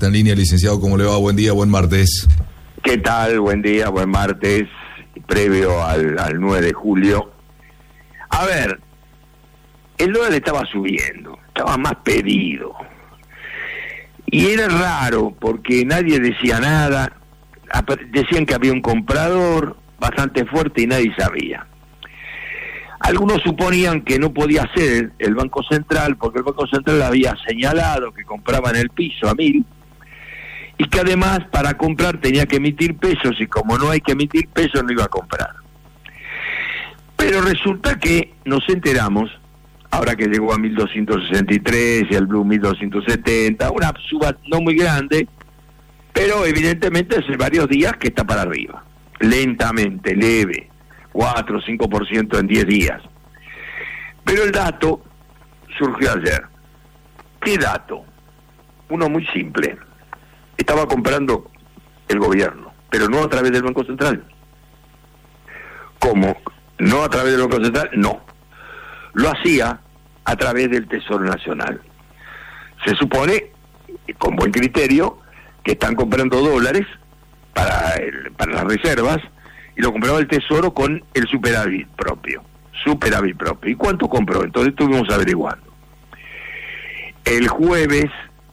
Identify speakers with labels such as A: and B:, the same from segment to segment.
A: Está en línea, licenciado, ¿cómo le va? Buen día, buen martes.
B: ¿Qué tal? Buen día, buen martes, previo al 9 de julio. A ver, el dólar estaba subiendo, estaba más pedido. Y era raro, porque nadie decía nada. Decían que había un comprador bastante fuerte y nadie sabía. Algunos suponían que no podía ser el Banco Central, porque el Banco Central había señalado que compraban el piso a 1.000, y que además para comprar tenía que emitir pesos, y como no hay que emitir pesos no iba a comprar. Pero resulta que nos enteramos, ahora que llegó a 1.263 y el Blue 1.270, una suba no muy grande, pero evidentemente hace varios días que está para arriba, lentamente, leve, 4 o 5% en 10 días. Pero el dato surgió ayer. ¿Qué dato? Uno muy simple. Estaba comprando el gobierno, pero no a través del Banco Central. ¿Cómo? ¿No a través del Banco Central? No. Lo hacía a través del Tesoro Nacional. Se supone, con buen criterio, que están comprando dólares para las reservas, y lo compraba el Tesoro con el superávit propio. ¿Y cuánto compró? Entonces estuvimos averiguando. El jueves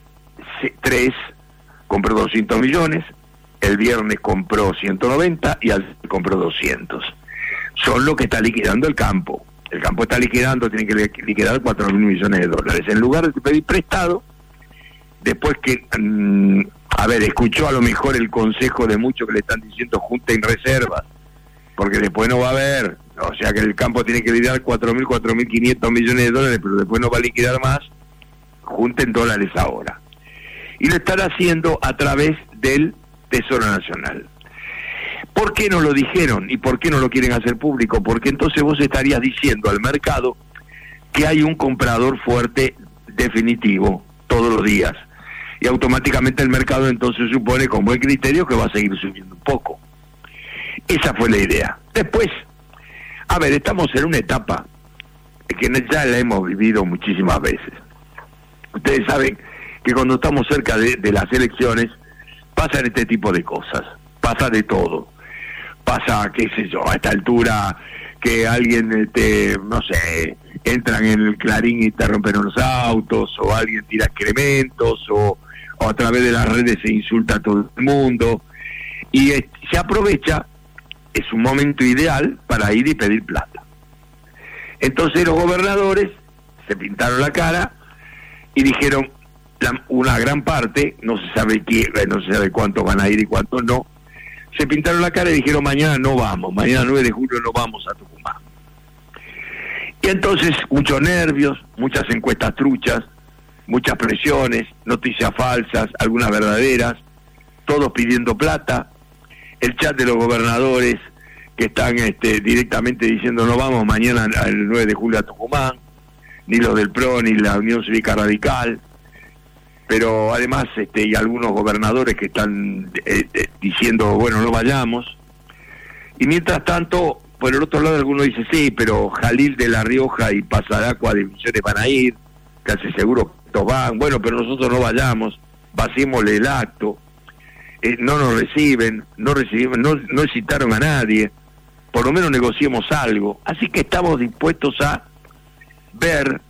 B: 3 compró 200 millones, el viernes compró 190 y al compró 200. Son lo que está liquidando el campo. El campo está liquidando, tiene que liquidar 4.000 millones de dólares. En lugar de pedir prestado, después que... escuchó a lo mejor el consejo de muchos que le están diciendo junten reservas, porque después no va a haber, o sea que el campo tiene que liquidar 4.500 millones de dólares, pero después no va a liquidar más, junten dólares ahora. Y lo están haciendo a través del Tesoro Nacional. ¿Por qué no lo dijeron? ¿Y por qué no lo quieren hacer público? Porque entonces vos estarías diciendo al mercado que hay un comprador fuerte definitivo todos los días. Y automáticamente el mercado entonces supone con buen criterio que va a seguir subiendo un poco. Esa fue la idea. Después, estamos en una etapa que ya la hemos vivido muchísimas veces. Ustedes saben que cuando estamos cerca de las elecciones pasan este tipo de cosas, pasa de todo. Pasa, qué sé yo, a esta altura que alguien, entran en el Clarín y te rompen unos autos, o alguien tira excrementos, o a través de las redes se insulta a todo el mundo, y se aprovecha, es un momento ideal para ir y pedir plata. Entonces los gobernadores se pintaron la cara y dijeron, una gran parte, no se sabe cuántos van a ir y cuántos no, se pintaron la cara y dijeron mañana no vamos, mañana 9 de julio no vamos a Tucumán. Y entonces muchos nervios, muchas encuestas truchas, muchas presiones, noticias falsas, algunas verdaderas, todos pidiendo plata, el chat de los gobernadores que están directamente diciendo no vamos mañana al 9 de julio a Tucumán, ni los del PRO ni la Unión Cívica Radical, pero además y algunos gobernadores que están diciendo bueno no vayamos. Y mientras tanto, por el otro lado algunos dicen sí, pero Jalil de La Rioja y Pasadacua de Misiones van a ir, casi seguro que todos van, bueno, pero nosotros no vayamos, vaciémosle el acto, no nos reciben, no citaron a nadie, por lo menos negociemos algo. Así que estamos dispuestos a ver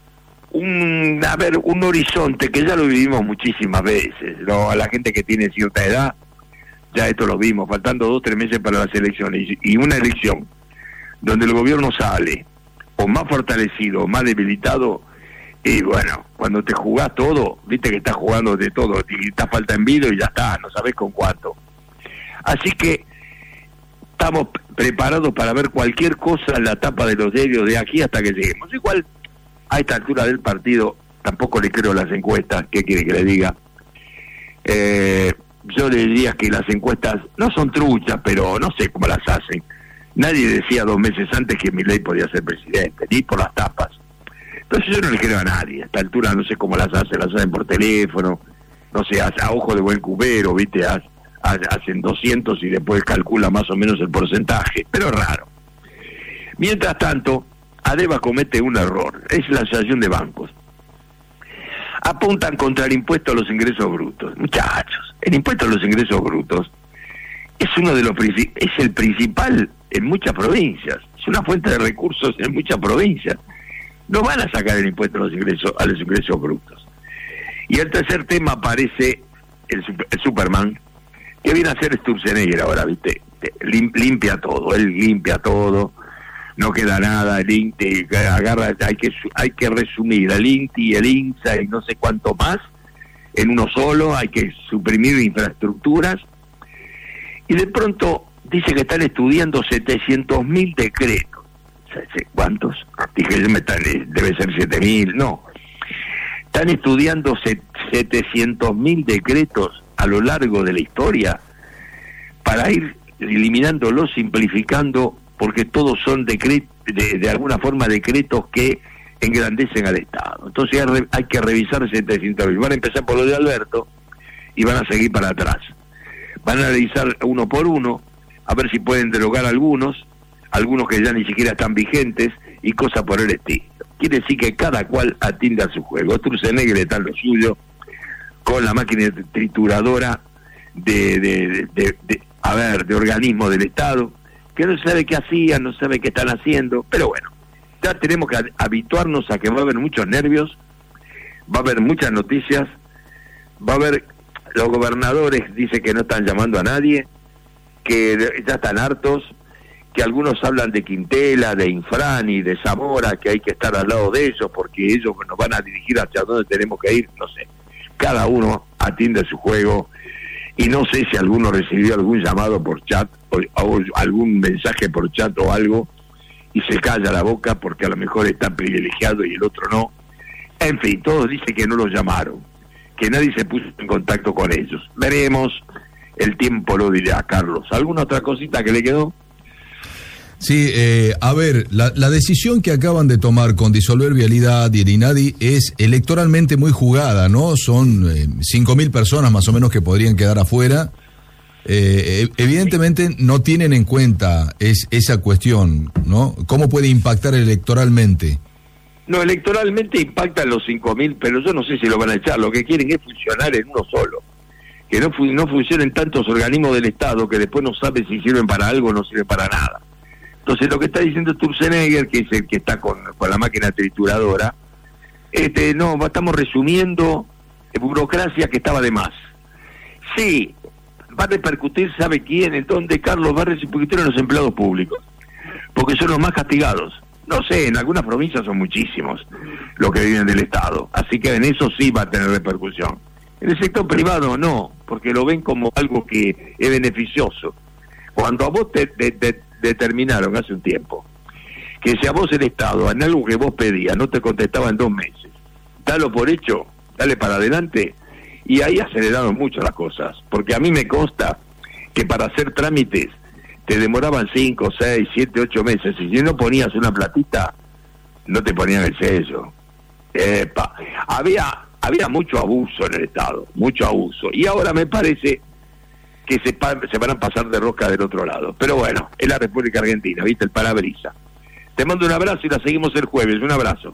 B: un horizonte que ya lo vivimos muchísimas veces, ¿no? A la gente que tiene cierta edad, ya esto lo vimos, faltando 2 o 3 meses para las elecciones, y una elección donde el gobierno sale o más fortalecido o más debilitado, y bueno, cuando te jugás todo, viste que estás jugando de todo, y te falta envido y ya está, no sabés con cuánto. Así que estamos preparados para ver cualquier cosa en la tapa de los diarios de aquí hasta que lleguemos. Igual, a esta altura del partido, tampoco le creo las encuestas, ¿qué quiere que le diga? Yo le diría que las encuestas no son truchas, pero no sé cómo las hacen. Nadie decía 2 meses antes que Milei podía ser presidente, ni por las tapas. Entonces yo no le creo a nadie. A esta altura no sé cómo las hacen por teléfono, no sé, a ojo de buen cubero, ¿viste? Hacen 200 y después calcula más o menos el porcentaje, pero es raro. Mientras tanto, Adeva comete un error, es la asociación de bancos. apuntan contra el impuesto a los ingresos brutos. Muchachos, el impuesto a los ingresos brutos es es el principal en muchas provincias, es una fuente de recursos en muchas provincias. No van a sacar el impuesto a los ingresos brutos. Y el tercer tema aparece el Superman, que viene a ser Sturzenegger ahora, ¿viste? Limpia todo, él limpia todo, no queda nada, el INTI agarra, hay que resumir el INTI, el INSA y no sé cuánto más en uno solo, hay que suprimir infraestructuras, y de pronto dice que están estudiando 700.000 decretos. ¿Cuántos? Dije, debe ser 7.000, no. Están estudiando 700.000 decretos a lo largo de la historia para ir eliminándolos, simplificando, porque todos son decretos, de alguna forma decretos que engrandecen al Estado. Entonces hay que revisar 700.000. Van a empezar por lo de Alberto y van a seguir para atrás. Van a revisar uno por uno, a ver si pueden derogar algunos que ya ni siquiera están vigentes y cosas por el estilo. Quiere decir que cada cual atiende a su juego. Sturzenegger está en lo suyo, con la máquina trituradora de organismos del Estado, que no sabe qué hacían, no sabe qué están haciendo, pero bueno, ya tenemos que habituarnos a que va a haber muchos nervios, va a haber muchas noticias, va a haber, los gobernadores dicen que no están llamando a nadie, que ya están hartos, que algunos hablan de Quintela, de Infrani, de Zamora, que hay que estar al lado de ellos porque ellos nos van a dirigir hacia dónde tenemos que ir, no sé. Cada uno atiende su juego y no sé si alguno recibió algún llamado por chat o algún mensaje por chat o algo y se calla la boca porque a lo mejor está privilegiado y el otro no. En fin, todos dicen que no los llamaron, que nadie se puso en contacto con ellos. Veremos, el tiempo lo dirá, Carlos. ¿Alguna otra cosita que le quedó?
A: Sí, a ver, la decisión que acaban de tomar con disolver Vialidad y el INADI es electoralmente muy jugada, ¿no? Son 5.000 personas más o menos que podrían quedar afuera. Evidentemente no tienen en cuenta esa cuestión, ¿no? ¿Cómo puede impactar electoralmente?
B: No, electoralmente impactan los 5.000, pero yo no sé si lo van a echar. Lo que quieren es funcionar en uno solo. Que no funcionen tantos organismos del Estado que después no saben si sirven para algo o no sirven para nada. Entonces lo que está diciendo Sturzenegger, que es el que está con la máquina trituradora, estamos resumiendo burocracia que estaba de más. Sí, va a repercutir, ¿sabe quién? ¿En dónde, Carlos? Va a repercutir en los empleados públicos, porque son los más castigados. No sé, en algunas provincias son muchísimos los que viven del Estado, así que en eso sí va a tener repercusión. En el sector privado no, porque lo ven como algo que es beneficioso. Cuando a vos te determinaron hace un tiempo que si a vos el Estado en algo que vos pedías no te contestaba en 2 meses, dalo por hecho, dale para adelante, y ahí aceleraron mucho las cosas, porque a mí me consta que para hacer trámites te demoraban 5, 6, 7, 8 meses, y si no ponías una platita no te ponían el sello. Había mucho abuso en el Estado, mucho abuso, y ahora me parece que se van a pasar de rosca del otro lado. Pero bueno, es la República Argentina, ¿viste? El parabrisa. Te mando un abrazo y la seguimos el jueves. Un abrazo.